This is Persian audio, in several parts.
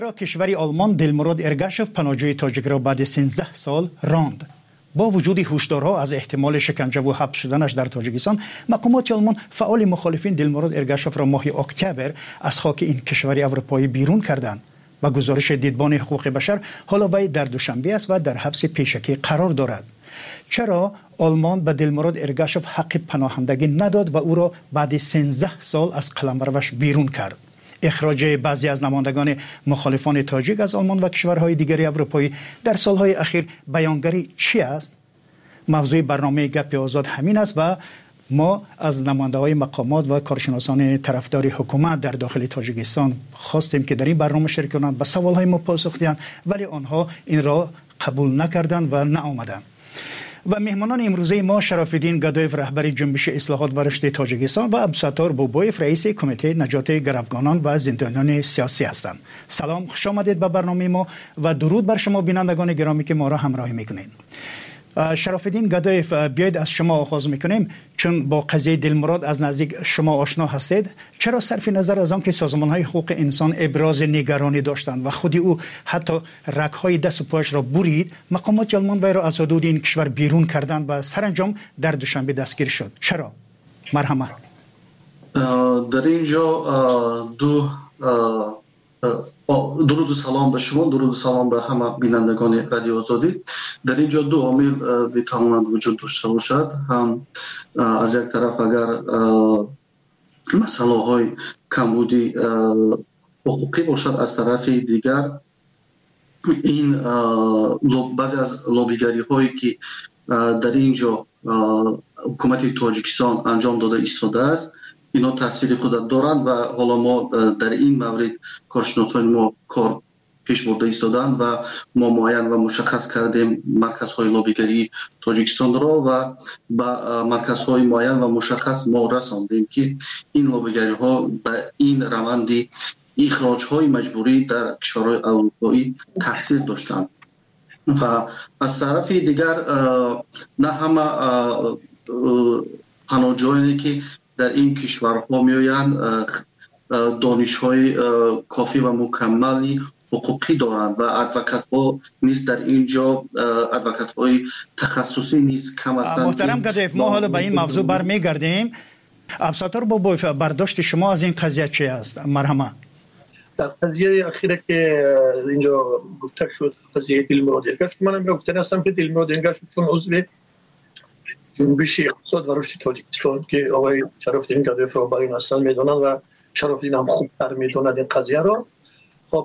کشور آلمان دلمراد ارگاشف پناهجوی تاجیک را بعد 13 سال راند. با وجود هشدارها از احتمال شکنجه و حبس شدنش در تاجیکستان، مقامات آلمان فعال مخالفین دلمراد ارگاشف را ماه اکتبر از خاک این کشور اروپایی بیرون کردند. با گزارش دیدبان حقوق بشر، حالا وی در دوشنبه است و در حبس پیشکی قرار دارد. چرا آلمان به دلمراد ارگاشف حق پناهندگی نداد و او را بعد 13 سال از قلمروش بیرون کرد؟ اخراج بعضی از نمایندگان مخالفان تاجیک از آلمان و کشورهای دیگر اروپایی در سالهای اخیر بیانگری چی است؟ موضوع برنامه گپ آزاد همین است و ما از نماینده‌های مقامات و کارشناسان طرفدار حکومت در داخل تاجیکستان خواستیم که در این برنامه شرکت کنند. به سوالهای ما پاسخ دهند، ولی آنها این را قبول نکردند و نآمدند. و مهمانان امروزه ما شراف‌الدین گدایف رهبر جنبش اصلاحات و رشد تاجیکستان و عبدالستار بوبایف رئیس کمیته نجات گروگانان و زندانیان سیاسی هستند. سلام، خوش آمدید به برنامه ما و درود بر شما بینندگان گرامی که ما را همراهی میکنید. شراف‌الدین گدایف، بیاید از شما آغاز میکنیم، چون با قضیه دلمراد از نزدیک شما آشنا هستید. چرا صرف نظر از آن که سازمان‌های حقوق انسان ابراز نگرانی داشتند و خود او حتی رگ‌های دست و پایش را برید، مقامات آلمان وی را از حدود این کشور بیرون کردند و سرانجام در دوشنبه دستگیر شد؟ چرا؟ مرحمت. در اینجا درود و سلام به شما، درود و سلام به همه بینندگان رادیو آزادی. در اینجا دو عامل میتواند وجود داشته باشد. هم از یک طرف اگر مسئله های کمبودی حقوقی باشد، از طرف دیگر این بعضی از لابیگری هایی که در اینجا حکومت تاجیکستان انجام داده ایستاده است، اینا تاثیر خود دارند و حالا ما در این مورد کارشناسان ما کار پیش برده ایستادند و ما معین و مشخص کردیم مرکزهای لابیگری تاجیکستان را و با مرکزهای معین و مشخص ما رساندیم که این لابیگری ها به این روند اخراج های مجبوری در کشورهای اروپایی تاثیر داشتند. و از طرف دیگر نه همه پناهجویانی که در این کشورها میآیند دانش‌های کافی و مکملی حقوقی دارند و ادوکات ها نیست در اینجا، ادوکات های تخصصی نیست، کم هستند. محترم گدایف، ما حالا به این موضوع برمیگردیم. عبدالستار بوبایف، برداشت شما از این قضیه چی است؟ مرحمت. در قضیه اخیره که اینجا گفته شد، قضیه دلمراد ارگاشف، منم گفتم هستم که دلمراد ارگاشف چون عضو جنبش اقتصاد و رشد تاجیکستان که آقای شراف‌الدین گدایف را برای هستند میدونند و شراف‌الدین هم خوبتر میدوند این قضیه را. خب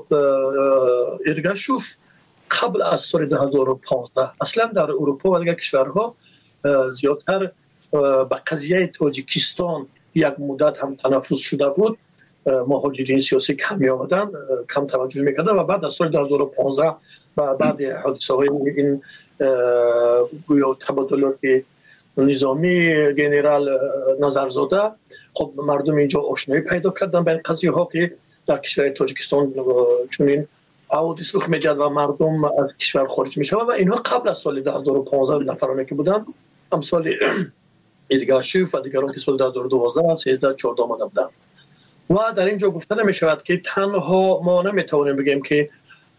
ارگاشف قبل از سال 2015 اصلا در اروپا و دیگر کشورها زیادتر به قضیه تاجیکستان یک مدت هم تنفس شده بود. مهاجرین سیاسی کم می آمدن، کم توجه میکردن و بعد از سال 2015 و بعد حادثه های این گویا تبادلات نظامی جنرال نظرزاده، خب مردم اینجا آشنایی پیدا کردن به این قضیه ها که در کشور تاجیکستان چون این حوادث رخ می‌دهد و مردم از کشور خارج میشوند و اینها قبل از سال 2015 نفرانی که بودن، امثال ارگاشف و دیگران که سال 2012 13 14 آمده بودند. و در اینجا گفته نمی‌شود که تنها ما نمی‌توانیم بگیم که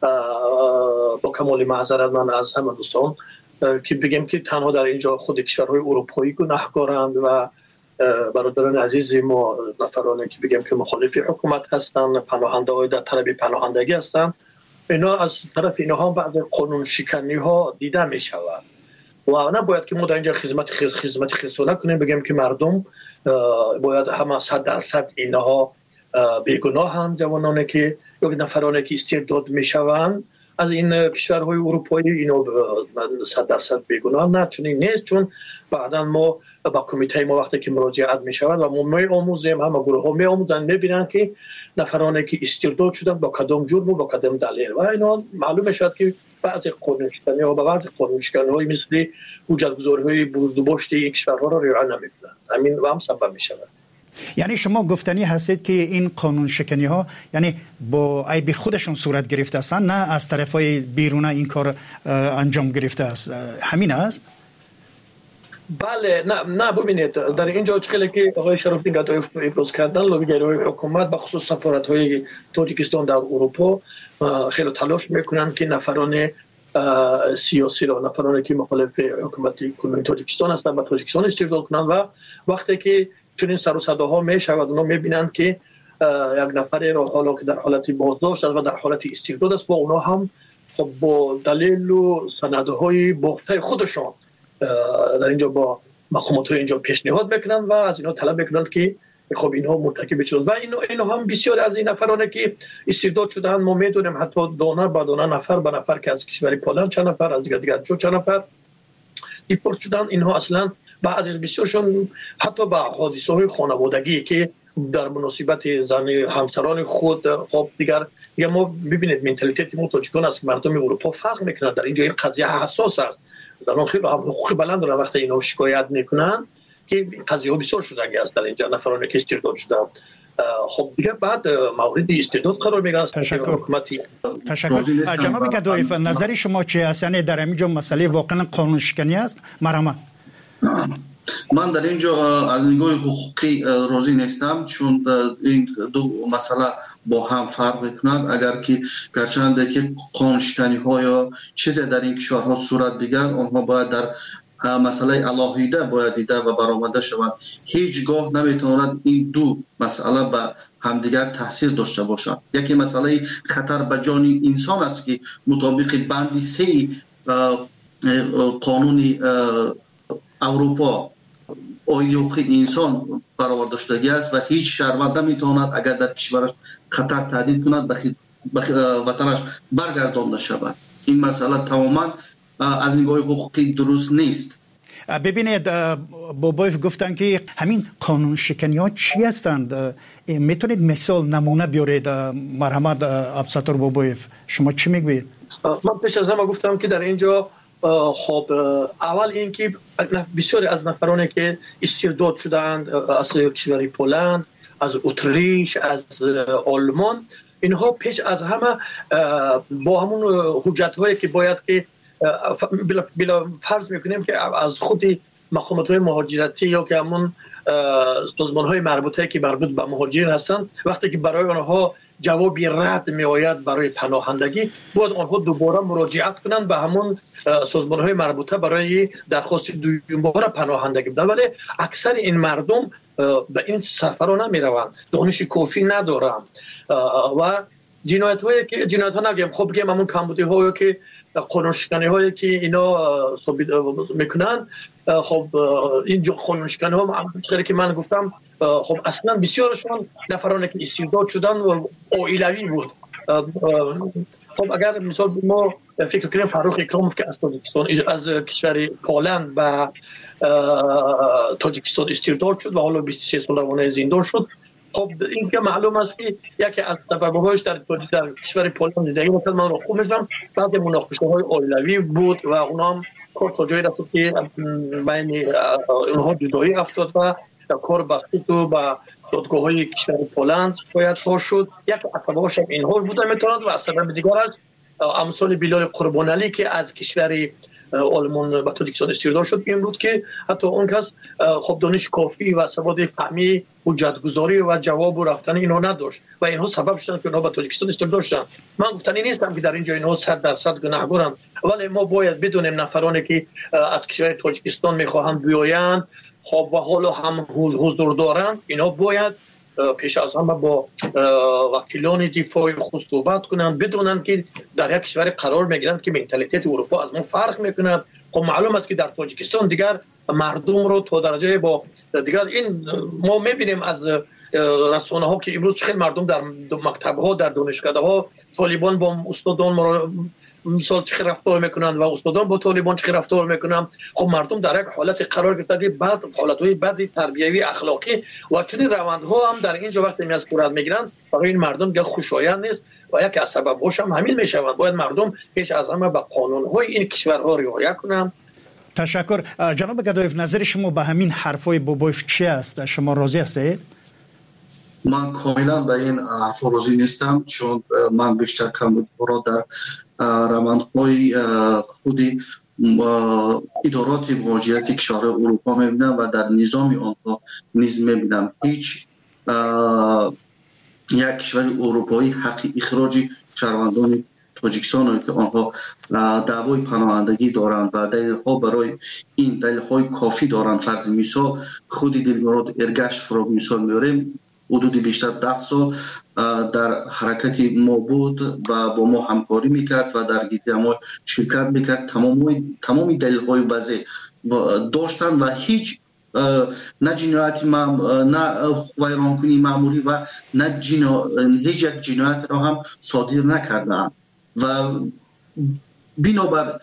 با کمال معذرت من از همه دوستان که بگیم که تنها در اینجا خود کشورهای اروپایی گناهکارند و برادران عزیز ما نفرانی که بگیم که مخالف حکومت هستند، پناهنده‌های در طلب پناهندگی هستند، اینا از طرف اینها بعض قانون شکنی ها دیده می شود و نباید که ما در اینجا خدمت خصوصی کنیم بگیم که مردم باید همه 100% اینها بیگناهند. جوانانی که یا نفرانی که استرداد می شوند از این کشورهای اروپایی اینا 100% بیگناه نه، چون این نیست. چون بعدا ما با کمیته ما وقتی که مراجعت می شود و ما می آموزیم، همه گروه ها می آموزن، می بینن که نفرانی که استرداد شدن با کدام جرم و با کدام دلیل و اینا معلوم شد که بعضی قانون شکنی ها و بعضی قانون شکنی های مثل حجتگذاری های برداشت این کشورها را رعایت نمی‌کنند. همین هم سبب می شود. یعنی شما گفتنی هستید که این قانون شکنی ها یعنی با عیب خودشون صورت گرفته هستند، نه از طرفای بیرون این کار انجام گرفته است، همین است؟ بله نه ببینید در اینجا خیلی که آقای شرافی گدایف ابراز کردن لابیگرای حکومت به خصوص سفارت‌های تاجیکستان در اروپا خیلی تلاش میکنن که نفران سیاسی را نفرانی که مخالف حکومت کنونی تاجیکستان هستند به تاجیکستان استرداد کنند و وقتی که چنین سر و صداها میشود اونا میبینند که یک نفر را حالا که در حالت بازداشت است و در حالت استرداد است با اونا هم خب با دلیل و سندهای بافته خودشان در اینجا با مقامات اینجا پیشنهاد میکنند و از اینا طلب میکنند که خب اینها مرتکب شدند و اینا هم بسیار از این نفرانی که استرداد شدند ما میدونیم حتی دانه به دانه نفر به نفر که از کشور پولند چند نفر از دیگر چند نفر دیپورت شدند. اینها اصلا بعضی بسیارشون حتی با حادثه های خانوادگی که در مناسبت زن همسران خود خب دیگر ما ببینید منتالیته ما تاجیکان است که مردم اروپا فرق میکنند در اینجا این قضیه حساس است زنان خیلی حقوق بلند دارن وقتی اینا شکایت میکنن که قضیه ها بسیار شدنی است در اینجا نفرانی که استرداد شدن خب دیگه بعد مورد استرداد قرار میگیرن. تشکر جناب گدایف نظر شما چی است؟ یعنی در اینجا مسئله واقعا قانون شکنی است؟ مرحبا. من در اینجا از نگاه حقوقی راضی نیستم چون این دو مسئله با هم فرق میکنند. اگر که گرچند که قانون شکنی ها یا چیزی در این کشورها صورت بگیرد آنها باید در مسئله علاهیده باید دیده و برآمده شود. هیچگاه نمیتواند این دو مسئله به همدیگر تاثیر داشته باشد. یکی مسئله خطر به جان انسان است که مطابق بند 3 قانون اروپا حقوق انسان برآورده داشتگی است و هیچ شهروند نمیتواند اگر در کشورش خطر تهدید کند به وطنش برگردانده شود. این مسئله تماما از نگاه حقوقی درست نیست. ببینید بابایف گفتن که همین قانون شکنی ها چی هستند؟ میتونید مثال نمونه بیارید؟ مرحمت عبدالستار بابایف شما چی میگوید؟ من پیش از همه گفتم که در اینجا خب اول این که بسیاری از نفرانی که استرداد شدند از کشور پولند، از اتریش، از آلمان، اینها پیش از همه با همون حجت هایی که باید که بلا فرض میکنیم که از خود مقامات های مهاجرتی یا که همون سازمان های مربوطه که مربوط به مهاجرین هستند وقتی که برای آنها جوابی رد می آید برای پناهندگی باید آنها دوباره مراجعت کنند به همون سازمان های مربوطه برای درخواست دوباره پناهندگی بدن. ولی اکثر این مردم به این سفرها نمی روند، دانش کافی ندارند و جنایت ها نگیم خب بگیم همون کمبودی هایی که قانون شکنی هایی که اینا ثابت میکنن خب این قانون شکنی ها چیزی که من گفتم خب اصلا بسیارشون نفرانی که استرداد شدن و عائلوی بود. خب اگر مثال ما فکر کنیم فاروق اکراموف که از تاجیکستان از کشور پولند به تاجیکستان استرداد شد و حالا 23 سال روانه زندان شد. خب این که معلوم است که یکی از سبب‌هاش در کشور پولند زندگی می‌کرد. من رو خوب می‌دونم بعد مناقشه‌های عائلوی بود و اونها هم کار تا جایی رسید که بین اونها جدایی افتاد و کار بخشید و با دادگاه‌های کشور پولند شکایت ها شد. یک از سبب‌هاش اینها بوده میتواند و از سبب دیگرش امثال بلال قربانعلی که از کشور آلمان به تاجیکستان استرداد شد این بود که حتی اون کس خب دانش کافی و سواد فهمی حجت‌گذاری و جواب و رفتن اینها نداشت و اینها سبب شدن که اونها به تاجیکستان استرداد شدن. من گفتنی نیستم که در اینجا اینها 100% گناهکارند ولی ما باید بدونیم نفرانی که از کشور تاجیکستان میخواهند بیایند خب و حالا هم حضور دارند اینا باید پیش از همه با وکیلان دفاع خود صحبت کنند بدونند که در یک کشور قرار میگیرند که منتالیته اروپا از ما فرق میکند. خب معلوم است که در تاجیکستان دیگر مردم رو تا درجه با دیگر این ما میبینیم از رسانه ها که امروز خیلی مردم در مکتب ها در دانشکده ها طالبان با استادان مثال چه رفتار میکنند و استادان با طالبان چه رفتار میکنند. خب مردم در یک حالت قرار گرفته که بعد حالت‌های بد تربیوی اخلاقی و چنین روندها هم در اینجا وقتی میاد صورت میگیرند برای این مردم دیگه خوشایند نیست و یک از سبب‌هاش هم همین میشوند. باید مردم پیش از همه به قانون‌های این کشورها رعایت کنند. تشکر. جناب گدایف نظر شما به همین حرفای بابایف چی است؟ شما راضی هستید؟ من کاملا به این حرف راضی نیستم چون من بیشتر کمبود را در روندهای خودی ادارات مهاجرتی کشورهای اروپا میبینم و در نظام آنها نیز میبینم هیچ یک کشور اروپایی حق اخراج شهروندان تاجیکستان که آنها دعوای پناهندگی دارند و دلیل‌ها برای این دلیل‌های کافی دارند. فرض مثال خود دلمراد ارگش را مثال میاریم، حدود بیشتر 10 سال در حرکت ما بود و با ما همکاری میکرد و در گیتی‌ها شرکت میکرد. تمامی دلیل‌های وضع داشتن و هیچ نه جنایت نه ویرانکنی معمولی و نه هیچ یک جنایت را هم صادر نکردند و بنابر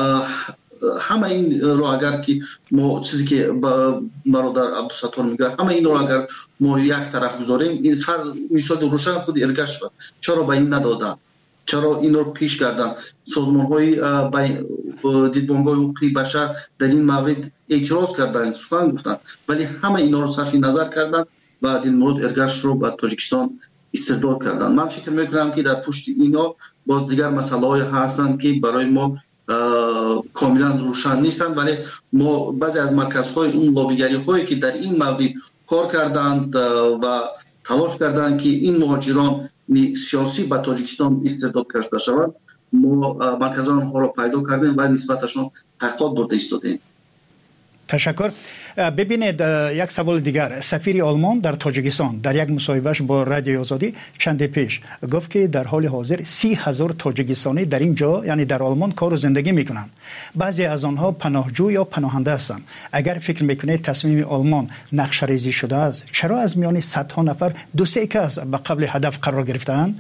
همه این رو اگر که ما چیزی که برادر عبدالستار میگه همه این رو اگر ما یک طرف گذاریم، این مثال روشن خود ارگش بود. چرا به این ندادن؟ چرا این رو پیش کردن؟ سازمان های دیدبانگاه حقوق بشر در این مورد اعتراض کردن، سخن گفتن، ولی همه اینا رو صرف نظر کردن و دلمراد ارگش رو به تاجیکستان استرداد کردن. من فکر میکنم که در پشت اینا باز دیگر مسئله های هستند که برای ما کاملا روشن نیستن، ولی ما بعضی از مرکزهای اون لابیگری هایی که در این مورد کار کردند و تلاش کردند که این مهاجران سیاسی به تاجیکستان استرداد کرده شوند، ما مرکزان ها را پیدا کردیم و نسبتشون تحقیقات برده ایستادیم. تشکر. ببینید یک سوال دیگر. سفیر آلمان در تاجیکستان در یک مصاحبهش با رادیو آزادی چند پیش گفت که در حال حاضر 30,000 تاجیکستانی در اینجا یعنی در آلمان کار و زندگی میکنند. بعضی از آنها پناهجو یا پناهنده هستند. اگر فکر میکنید تصمیم آلمان نقشه شده است، چرا از میان صدها نفر 2-3 کس به قبل هدف قرار گرفتند؟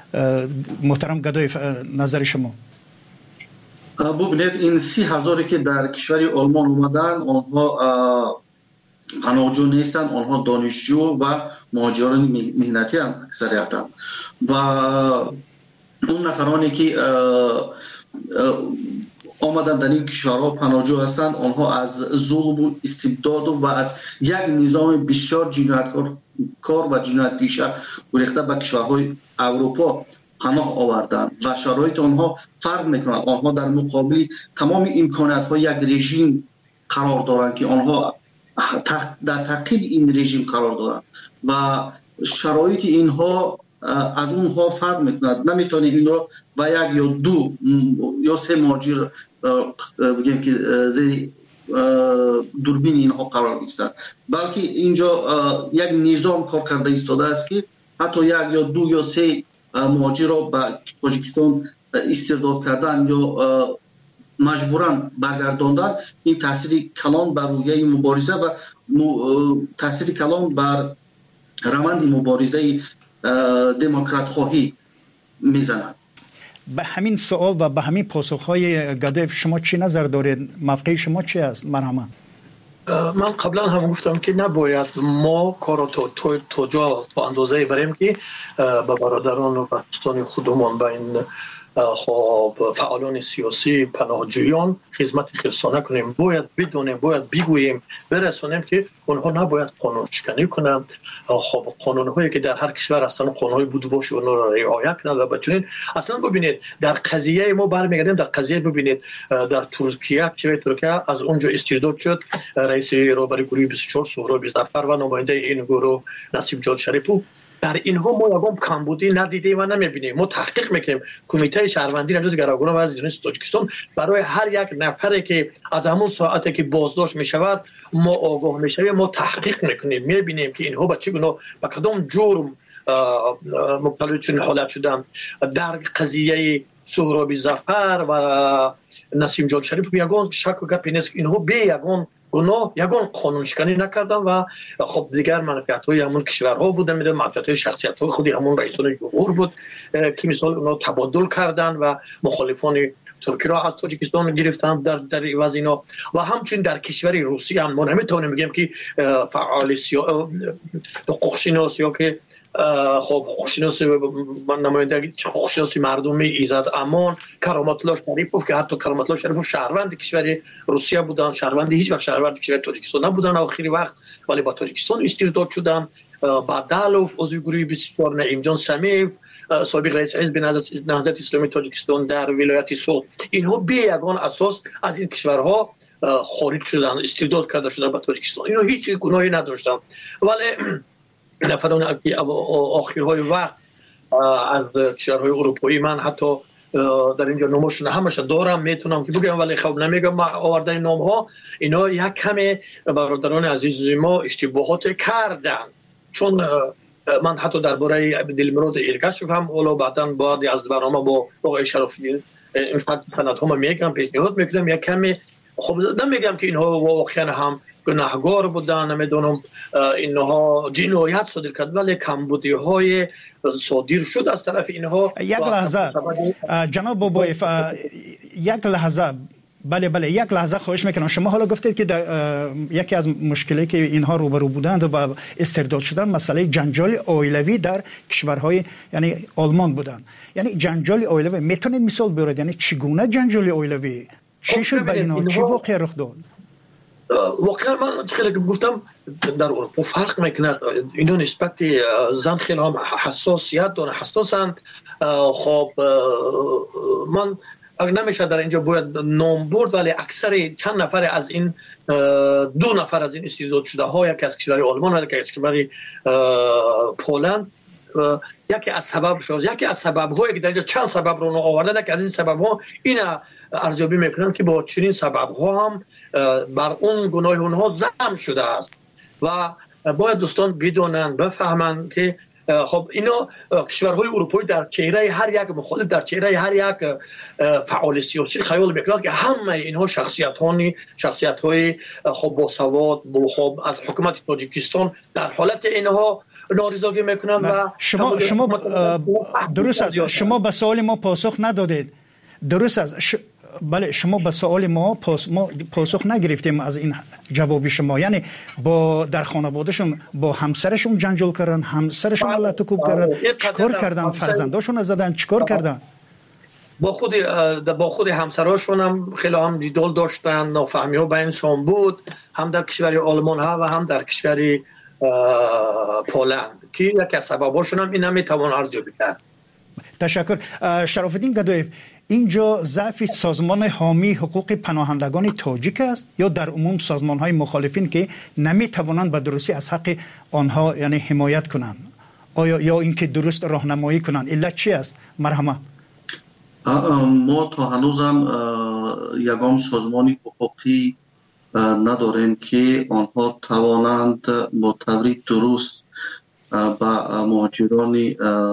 محترم گدای نظر شما. ببینید این 30,000 که در کشور آلمان اومدن آنها پناهجو نیستن، آنها دانشجو و مهاجران مهنتی هم اکثریتاً و اون نفرانی که آمدن در این کشورها پناهجو هستند آنها از ظلم و استبداد و از یک نظام بسیار جنایتکار و جنایت پیشه گریخته به کشورهای اروپا پناه آوردن و شرایط آنها فرق میکنند. آنها در مقابل تمام امکانات ها یک رژیم قرار دارند که آنها در تعقیب این رژیم قرار دارند و شرایط اینها از اونها فرق میکند. نمیتونه این رو با یک یا 2 یا 3 مهاجر بگیم که زیر دوربین اینها قرار گرفتند، بلکه اینجا یک نظام کار کرده ایستاده است که حتی 1 یا 2 یا 3 مهاجر را به تاجیکستان استرداد کردن یا مجبورا برگرداندن، این تاثیر کلان بر رویه مبارزه و تاثیر کلان بر روند مبارزه دموکرات خواهی میزند. به همین سوال و به همین پاسخهای گدایف شما چی نظر دارید؟ موقع شما چی است؟ مرحبا. من قبلا هم گفتم که نباید ما کار تو جا تا اندازه بریم که به برادران و دوستان خودمان با این فعالان سیاسی پناهجویان خدمت خصوصانه کنیم. باید بدونیم، باید بگوییم، برسونیم که اونها نباید قانون شکنی کنند. خب قانون هایی که در هر کشور هستن قانون های بود باشه اونها را رعایت کنند و بتونید. اصلا ببینید در قضیه ما برمیگردیم در قضیه، ببینید در ترکیه ترکیه از اونجا استرداد شد رئیس رهبر گروه 24 سهراب ظفر و نماینده این گروه نصیب جان شریفو. در اینها ما یگام کمبودی ندیدیم و نمیبینیم. ما تحقیق میکنیم. کمیته شهروندی نجات گروگان و از تاجیکستان برای هر یک نفری که از همون ساعتی که بازداشت میشود ما آگاه میشویم، ما تحقیق میکنیم، میبینیم که اینها به چه گونه به کدام جرم مبتلا چنین حالت شدن. در قضیه سهراب ظفر و نسیم جان شریف یگان شک و گپی نیست که اینها به یگان گناه یگان قانون شکنی نکردن و خب دیگر منفعت‌های همون کشورها بودن، میدونم منفعت‌های شخصیت‌های خودی همون رئیسان جمهور بود که مثال اونا تبادل کردن و مخالفان ترکیه را از تاجیکستان گرفتن در عوض اینا. و همچنین در کشور روسیه هم ما نمیتونیم بگیم که فعال حقوق‌شناس یا که خب حقوق‌شناس نماینده حقوق‌شناسی مردمی ایزد امان کرامت الله شریفوف که حتی کرامت الله شریفوف شهروند کشور روسیه بودن، شهروند هیچ وقت شهروند کشور تاجیکستان نبودن آخری وقت، ولی با تاجیکستان استرداد شدن. بعدالوف عضو گروه 24 نعیم جان سمیف سابق رئیس حزب نهضت اسلامی تاجیکستان در ولایت سوغد، اینها به یگان اساس از این کشورها خارج شدن، استرداد کرده شدن به تاجیکستان. اینها هیچ گناهی نداشتن، ولی نفران که آخرهای وقت از کشورهای اروپایی، من حتی در اینجا نامشون همش دارم میتونم که بگم ولی خب نمیگم، آوردن نام ها، اینا یک کمی برادران عزیز ما اشتباهات کردن. چون من حتی درباره دلمراد ایرگاشف هم اولا بعداً بعد از برنامه با آقای شرافی این سند ها میگم، پیشنهاد میکنم یک کمی، خب نمیگم که اینها واقعا هم گناهگار بودن، نمیدونم اینها جنایت صادر کرد، ولی کمبودی های صادر شد از طرف اینها. یک لحظه جناب بابایف، یک لحظه، بله یک لحظه خواهش میکنم. شما حالا گفتید که در یکی از مشکلی که اینها روبرو بودند و استرداد شدن مسئله جنجال عائلوی در کشورهای یعنی آلمان بودند. یعنی جنجال عائلوی میتونید مثال بیارید؟ یعنی چگونه جنجال عائلوی چی شد به اینها؟ چی واقعا رخ داد؟ واقعا من خیلی گفتم در اروپا فرق میکنه، اینا نسبت زن خیلی هم حساسیت دارن، حساسند. خب من نمیشه در اینجا باید نام برد، ولی اکثر چند نفر از این دو نفر از این استرداد شده ها، یکی از کشور آلمان، یکی از کشور پولند، یکی از سبب هایی که در اینجا چند سبب رو آوردن، یکی از این سبب ها اینا ارزیابی میکنم که با چنین سبب ها هم بر اون گناه اونها ضم شده است و باید دوستان بدونن بفهمن که خب اینا کشورهای اروپایی در چهره هر یک مخالف، در چهره هر یک فعال سیاسی خیال میکنند که همه اینها شخصیت های خب با سواد، خب از حکومت تاجیکستان در حالت اینها نارضایتی میکنن. و شما درست است، شما به سوال ما پاسخ ندادید. درست است، بله شما به سوال ما پاسخ نگرفتیم از این جواب شما. یعنی با در خانوادهشون با همسرشون جنجال کردن، همسرشون لطکوب کردن، چیکار کردن؟ فرزنداشون زدن، چیکار کردن؟ با خود همسراشون هم خیلی هم جدال داشتن، نافهمی ها بینشون بود، هم در کشور آلمان ها و هم در کشور پولند، که یکی از سبباشون هم این هم میتوان ارزیابی کرد. تشکر. شرف الدین گدایف، اینجا ضعف سازمان حامی حقوق پناهندگان تاجیک است یا در عموم سازمان های مخالفین که نمی توانند به درستی از حق آنها یعنی حمایت کنند، آیا یا اینکه درست راهنمایی کنند؟ علت چی است؟ مرحمت. ما تا هنوزم یگام سازمانی حقوقی نداریم که آنها توانند با طوری درست با مهاجران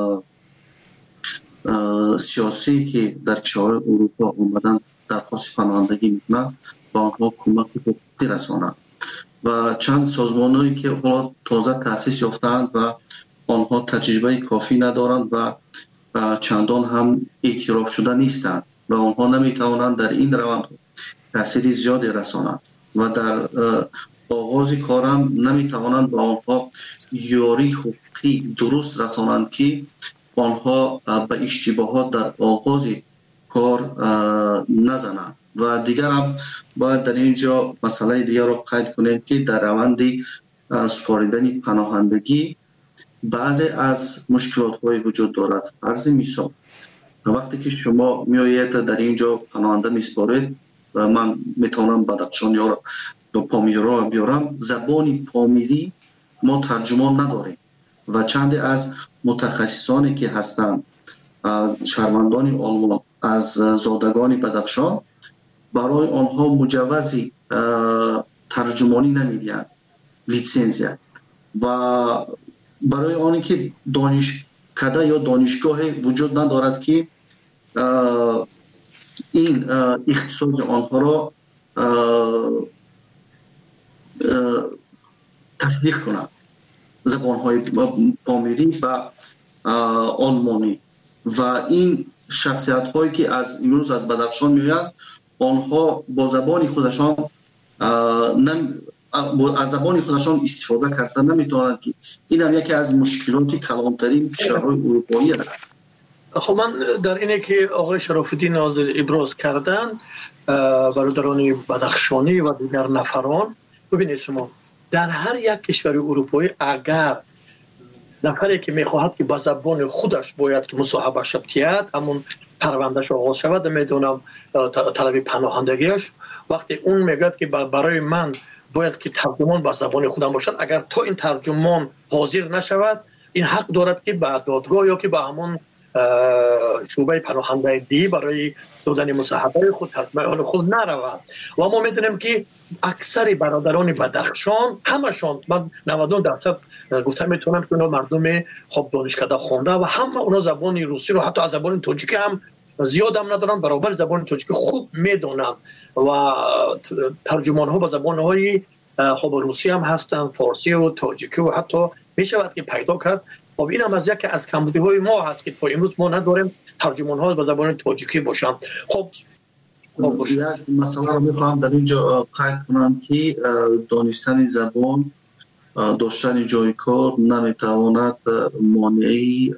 سیاسی که در کشورهای اروپا اومدن درخواست پناهندگی میکنند با آنها کمک حقوقی رسانند و چند سازمانهایی که تازه تأسیس یافتند و آنها تجربه کافی ندارند و چندان هم اعتراف شده نیستند و آنها نمیتوانند در این روند تأثیر زیادی رسانند و در آغاز کارم نمیتوانند با آنها یاری حقوقی درست رسانند که آنها به اشتباهات در آغاز کار نزنند. و دیگر هم باید در اینجا مسئله دیگر رو قید کنیم که در روند سپاریدن پناهندگی بعضی از مشکلات های وجود دارد. فرض مثال وقتی که شما میآیید در اینجا پناهنده میسپارید، من میتونم بدخشان یا پامیری رو بیارم، زبان پامیری ما ترجمان نداریم و چند از متخصصانی که هستند شهروندان آلمان از زادگان بدخشان برای آنها مجوزی ترجمانی نمیدهند، لیسانس، و برای آنی که دانشکده یا دانشگاه وجود ندارد که این اختصاص آنها را تصدیق کند، زبانهای پامیری و آلمانی. و این شخصیت هایی که از امروز از بدخشان میآیند آنها با زبان خودشان از زبان خودشان استفاده کردن نمیتونند که این هم یکی از مشکلات کلانترین کشورهای اروپایی است. خب من در اینه که آقای شرف الدین ناظر ابراز کردن برادران بدخشانی و دیگر نفران، ببینید شما در هر یک کشور اروپایی اگر نفری که میخواهد که با زبان خودش باید که مصاحبه شد همون پروندهش آغاز شود، میدونم طلب پناهندگیش، وقتی اون میگه که برای من باید که ترجمان با زبان خودم باشد، اگر تا این ترجمان حاضر نشود این حق دارد که به دادگاه یا که به همون شعبه پناهندگی برای دادن مصاحبه خود ترجمان خود نرود. و ما میدونیم که اکثر برادران بدخشان همشون، من 99% گفتم میتونم که اونا مردم خوب دانشکده خونده و همه اونا زبان روسی رو حتی از زبان تاجیکی هم زیاد هم ندارن، برابر زبان تاجیکی خوب میدونن و ترجمان ها با زبان های خوب روسی هم هستن، فارسی و تاجیکی و حتی میشود که پیدا کرد. خب این هم از یکی از کمبودی های ما هست که تا امروز ما نداریم ترجمان ها با زبان تاجیکی باشن. خب یک مسئله رو میخوام در اینجا قید کنم که دانستن زبان، داشتن جای کار نمیتواند مانعی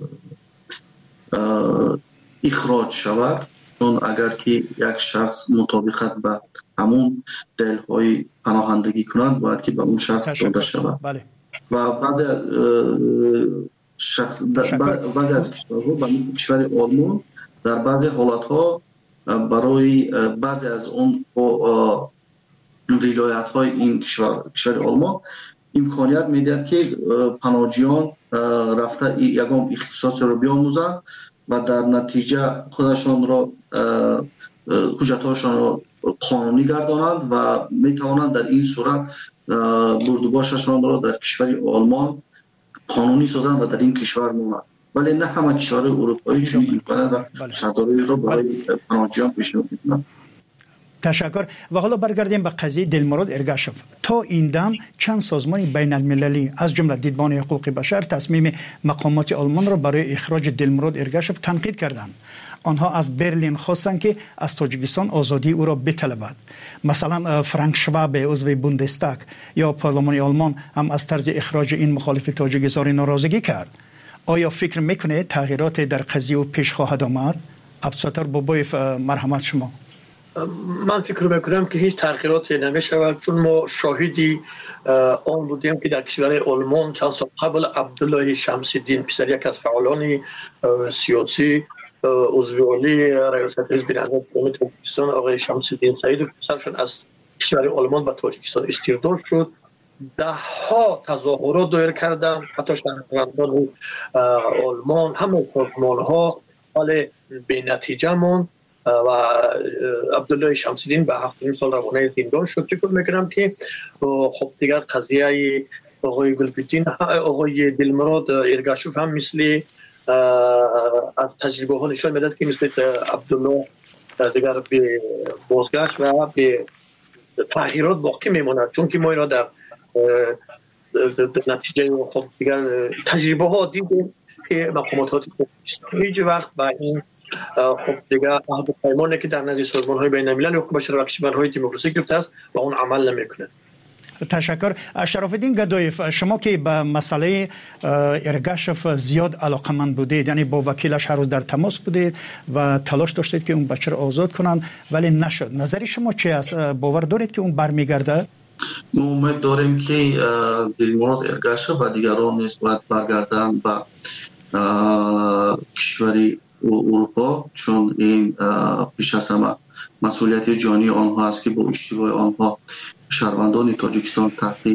اخراج شود، چون اگر که یک شخص مطابقت به همون دلیل‌های پناهندگی کند باید که به اون شخص داده شود. و بعضی از کشورها به مثل کشور آلمان در بعضی حالتها برای بعضی از اون ولایت‌های این کشور آلمان امکانیت میدهد که پناهجویان رفته یگام اختصاص رو بیاموزند و در نتیجه خودشان را حجت‌هاشان را قانونی گردانند و میتوانند در این صورت بردوبارشان را در کشور آلمان قانونی سازند و در این کشور مانند. ولی نه همه کشورهای اروپایی چنین امکانات و شرایطی را برای پناهجویان پیشنهاد می‌کنند. تشکر. و حالا برگردیم به قضیه دلمراد ارگاشف. تا این دم چند سازمان بین المللی از جمله دیدبان حقوق بشر تصمیم مقامات آلمان را برای اخراج دلمراد ارگاشف تنقید کردند. آنها از برلین خواستند که از تاجیکستان آزادی او را بطلبد. مثلا فرانک شواب عضو بوندستاگ یا پارلمان آلمان هم از طرز اخراج این مخالف تاجیکستان ناراضگی کرد. آیا فکر میکنه تغییرات در قضیه پیش خواهد آمد؟ عبدالستار بابایف، مرحمت شما. من فکر میکنم که هیچ تغییراتی نمیشود، چون ما شاهدی آن بودیم که در کشور آلمان چند سال قبل عبدالله شمس الدین پسر یک از فعالان سیاسی عضو عالی ریاست حزب نهضت اسلامی تاجیکستان آقای شمس الدین سعید پسرشون از کشور آلمان به تاجیکستان استرداد شد. ده ها تظاهرات دایر کردند، حتی شهروندان آلمان، همه سازمان ها، ولی به نتیجه ماند و عبدالله شمس الدین به 7 سال روانه زندان شد. فکر میکنم که خب دیگر قضیه آقای گلبدین، آقای دلمراد ارگاشف هم مثل از تجربه ها نشان میدهد که مثل عبدالله دیگر به بازگشت و به تغییرات باقی میماند، چون که ما اینا در نتیجه خب دیگر تجربه ها دیدیم که مقامات هیچ وقت با این خب دیگه عهد و پیمانی که در نزد سازمان‌های بین‌المللی حقوق بشر و کشورهای دموکراسی گرفته است و اون عمل نمی‌کنه. تشکر. شراف‌الدین گدایف، شما که به مسئله ارگاشف زیاد علاقمند بودید، یعنی با وکیلش هر روز در تماس بودید و تلاش داشتید که اون بچه را آزاد کنند ولی نشد. نظر شما چی است؟ باور دارید که اون برمیگرده؟ ما امید داریم که دلمراد ارگاشف و دیگران نیز باید برگردند به کشوری اروپا، چون این پیش از همه مسئولیت جانی آنها است که با اشتباه آنها شهروندان تاجیکستان تحت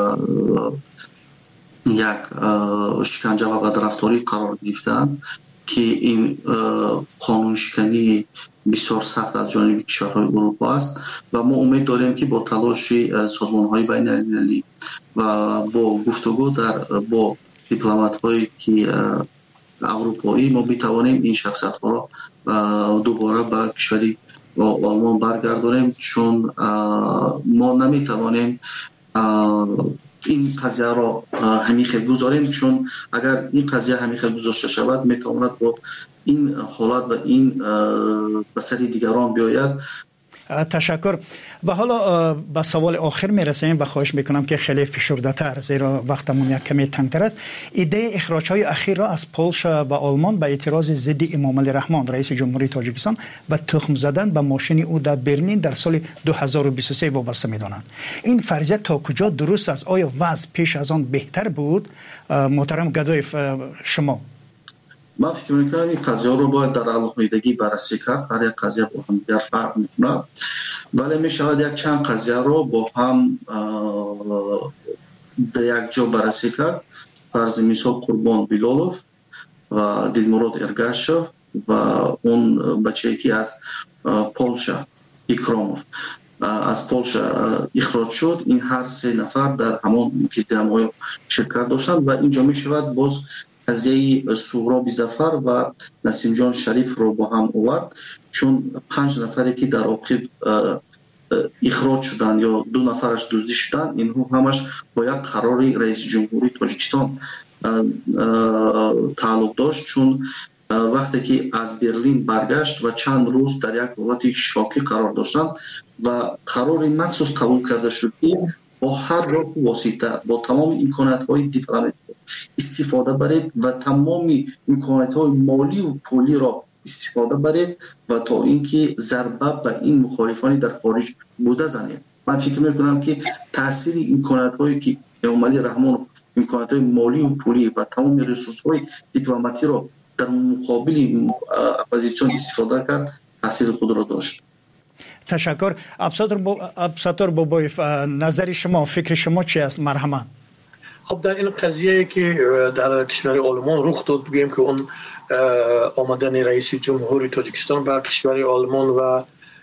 یک شکنجه و بدرفتاری قرار گرفتند که این قانون شکنی بسیار سخت از جانب کشورهای اروپا است و ما امید داریم که با تلاش سازمان‌های بین‌المللی و با گفتگو با دیپلمات‌هایی که اروپایی ما بتوانیم این شخصیت‌ها را دوباره به کشوری آلمان برگردانیم، چون ما نمیتوانیم این قضیه را همیشه گذاریم، چون اگر این قضیه همیشه گذاشته شود میتواند با این حالت و این بسری دیگران بیاید. تشکر. و حالا به سوال آخر میرسیم و خواهش میکنم که خیلی فشرده تر، زیرا وقتمون یک کمی تنگتر است. ایده اخراج های اخیر را از پولشا و آلمان به اعتراض ضد امام علی رحمان رئیس جمهوری تاجیکستان و تخم زدن به ماشین او در برلین در سال 2023 وابسته میدانند. این فرضیه تا کجا درست است؟ آیا وضع پیش از آن بهتر بود؟ محترم گدایف، شما. من فکر میکنم این قضیه رو باید در علایقگی بررسی کرد. هر یک قضیه با هم دیگر فرق میکنه، ولی میشود یک چند قضیه رو با هم در یک جا بررسی کرد. فرض مثال قربان بیلالوف و دلمراد ارگاشوف و اون بچه‌ای که از پولشا ایکراموف از پولشا اخراج شد. این هر سه نفر در همان قدم‌های شرکت داشتند و اینجا میشود باز قضیه سهراب ظفر و نسیم جان شریف رو با هم آورد، چون 5 نفری که در عاقب اخراج شدن یا 2 نفرش دزدی شدن، اینها همش با یک قرار رئیس جمهوری تاجیکستان تعلق داشت، چون وقتی که از برلین برگشت و چند روز در یک حالت شاکی قرار داشتند و قرار مخصوص قبول کرده شد که با هر راه واسطه با تمام امکانات‌های دیپلماتیک استفاده برید و تمام امکانات‌های مالی و پولی را استفاده برید و تا اینکه ضربه به این مخالفانی در خارج بوده زنید. من فکر می‌کنم که تاثیر امکانات‌هایی که امام علی رحمان امکانات‌های مالی و پولی و تمام ریسورس‌های دیپلماتی را در مقابل اپوزیسیون استفاده کرد، تاثیر خود را داشت. تشکر. ابسطور بابایف، نظر شما، فکر شما چی است؟ مرحمت. خب در این قضیه که در کشور آلمان رخ داد، بگیم که اون آمدن رئیس جمهوری تاجیکستان به کشور آلمان و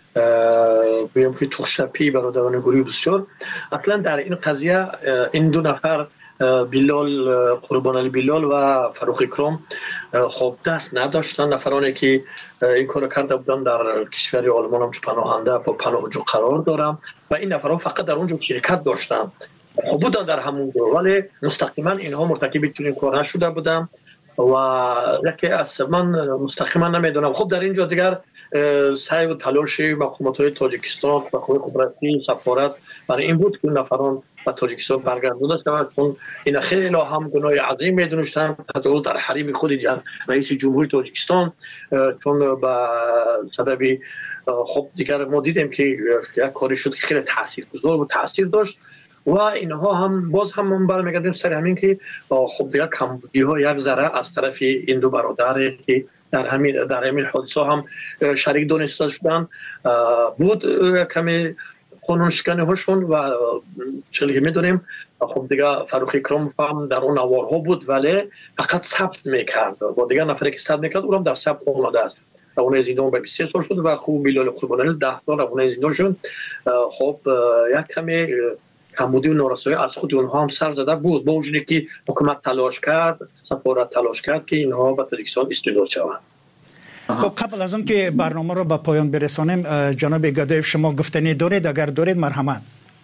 بگیم که توخشپی برادران گروه بسیار، اصلا در این قضیه این 2 نفر بیلال، قربان علی بیلال و فاروق اکرام خب دست نداشتن. نفرانی که این کار کرده بودن در کشور آلمان هم پناهنده با پناهجو قرار دارم و این نفران فقط در اونجا شرکت داشتن، خب بودن در همون دور، ولی مستقیما اینها مرتکب چنین کار نشده بودن و یکی از من مستقیما نمیدونم. خب در اینجا دیگر سعی و تلاش حکومت‌های تاجیکستان و حکومت سفارت برای این بود که نفران و تاجیکستان برگردانده شود، چون این خیلی هم گناه عظیم میدونستن، حتی در حریم خود رئیس جمهوری تاجیکستان، چون به سبب خب دیگر ما دیدیم که یک کاری شد که خیلی تاثیرگذار و تاثیر داشت و اینها هم باز هم برمیگردیم سر همین که خب دیگر کمبودی ها یک ذره از طرف این 2 برادر که در همین حادثه هم شریک دانسته شدن بود، کمی قانون شکنی هاشون و چلی میدونیم. خب دیگه فاروق اکرام هم در اون نوارها بود ولی فقط ثبت میکرد و دیگه نفری که ثبت میکرد اونم در ثبت اومده است. اون زندان به 23 سال شد و خوب بیلال قربانی 10 سال اون زندان شد. خب یک کمی کمبودی و نارسایی از خود اونها هم سر زده بود، با وجودی که حکومت تلاش کرد، سفارت تلاش کرد که اینها به تاجیکستان استعداد شوند. خب قبل از اون که برنامه رو به پایان برسانیم، جناب گدایف شما گفتنی دارید؟ اگر دارید مرحمت.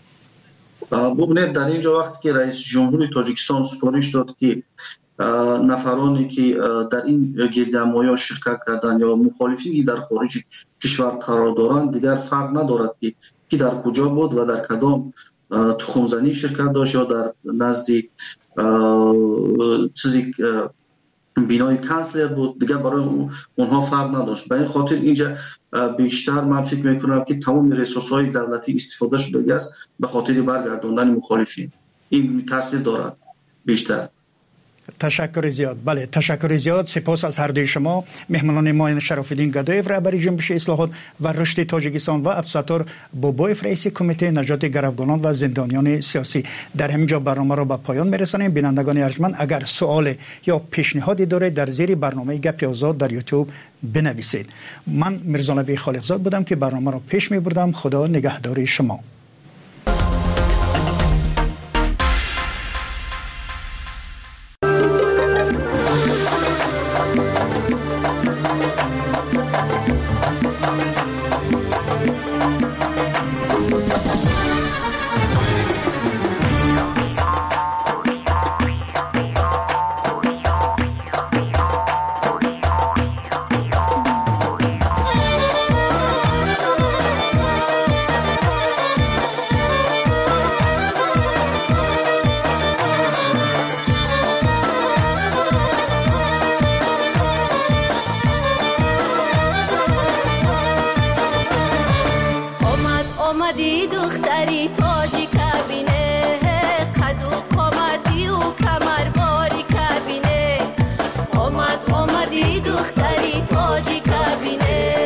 ببینید در اینجا وقتی که رئیس جمهوری تاجیکستان سفارش داد که نفرانی که در این گردهمایی شرکت کردن یا مخالفین در خارج کشور قرار دارند دیگر فرق ندارد که کی در کجا بود و در کدام تخمزنی شرکت داشت یا در نزد چیزی بینای کانسلر بود، دیگه برای اونها فرق نداشت. به این خاطر اینجا بیشتر من فکر میکنم که تمام ریسورس‌های دولتی استفاده شده است به خاطر برگرداندن مخالفین. این تاثیر دارد بیشتر. تشکر زیاد. بله تشکر زیاد. سپاس از هر دوی شما مهمانان ما شرف الدین گدایف رهبر جنبش اصلاحات و رشد تاجیکستان و ابسطور بابایف رئیس کمیته نجات گروگانان و زندانیان سیاسی. در همینجا برنامه را به پایان میرسانیم. بینندگان ارجمند اگر سوال یا پیشنهادی دارید در زیر برنامه گپ آزاد در یوتیوب بنویسید. من میرزا نبی خالقزاد بودم که برنامه را پیش میبردم. خدا نگهدار شما. اومدی دختری تاجی کبینه قد و قامتی و کمرباری کبینه اومدی دختری تاجی کبینه